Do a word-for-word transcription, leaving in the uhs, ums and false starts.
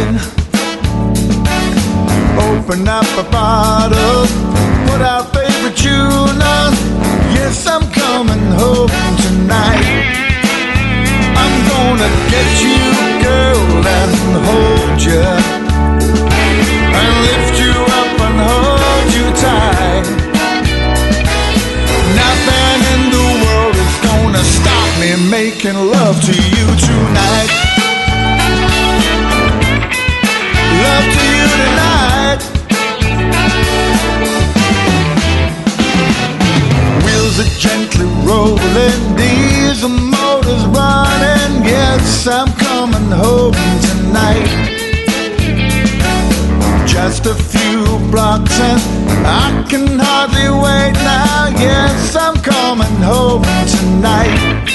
night. Open up a bottle, put our favorite tune on. Yes, I'm coming home tonight. I'm gonna get you, girl, and hold you, and lift you up and hold you tight. Nothing in the world is gonna stop me making love to you tonight. Love to you tonight. Wheels are gently rolling, diesel motors running. Yes, I'm coming home tonight. Just a few blocks and I can hardly wait now. Yes, I'm coming home tonight.